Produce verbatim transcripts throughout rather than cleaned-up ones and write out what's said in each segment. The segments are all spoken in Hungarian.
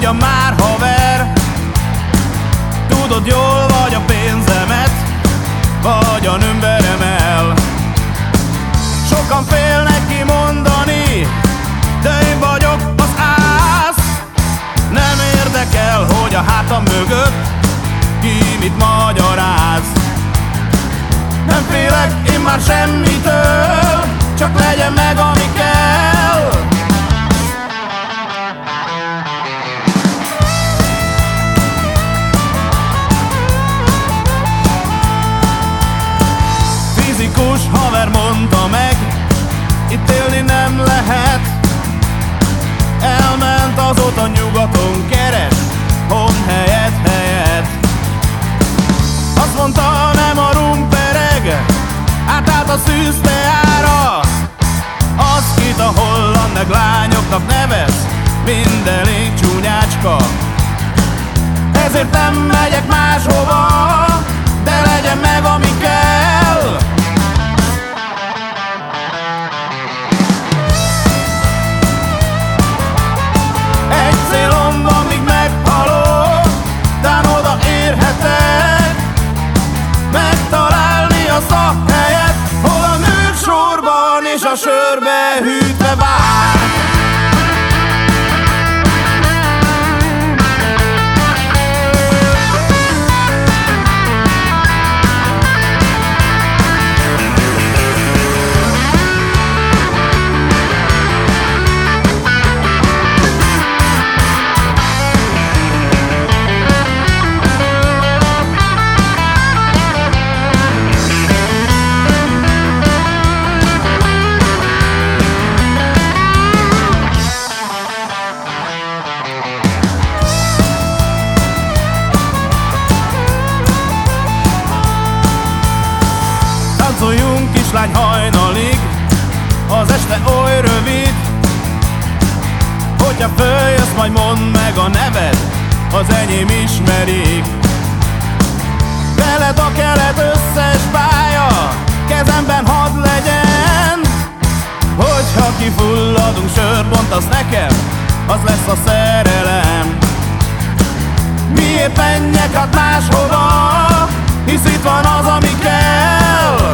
mondja már haver, tudod jól vagy a pénzemet, vagy a nőmberem el. Sokan félnek kimondani, de én vagyok az ász. Nem érdekel, hogy a hátam mögött ki mit magyaráz. Nem félek én már semmitől, csak legyen meg ami kell. Fizikus haver mondta meg, itt élni nem lehet. Elment azóta nyugaton, keres honhelyet helyet. Azt mondta, nem a rum pereg, átállt a szűz teára. Az, kit a holland meg lányoknak nevez, mind elég csúnyácska. Ezért nem megyek máshova, de legyen meg ami kell. Egy célom van, míg meghalok, tán oda érhetek, megtalálni azt a helyet, hol a nők sorban és a sörbe hűtve vár. Táncoljunk kislány hajnalig, az este oly rövid. Hogyha följössz, majd mondd meg a neved, az enyém ismerik. Veled a kelet összes pálya, kezemben hadd legyen. Hogyha kifulladunk, sört bontasz nekem, az lesz a szerelem. Miért menjek hát máshova, hisz itt van az, ami kell.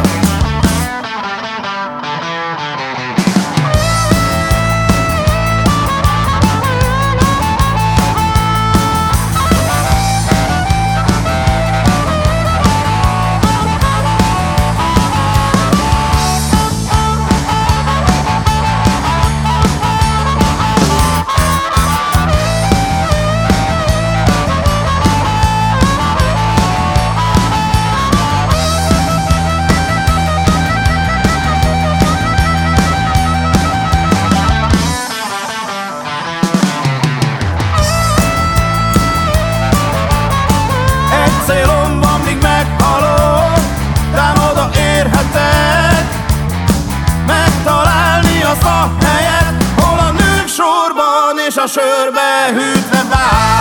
Célom van, míg meghalok, tán oda érhetek, megtalálni azt a helyet, hol a nők sorban és a sörbe hűtve vár.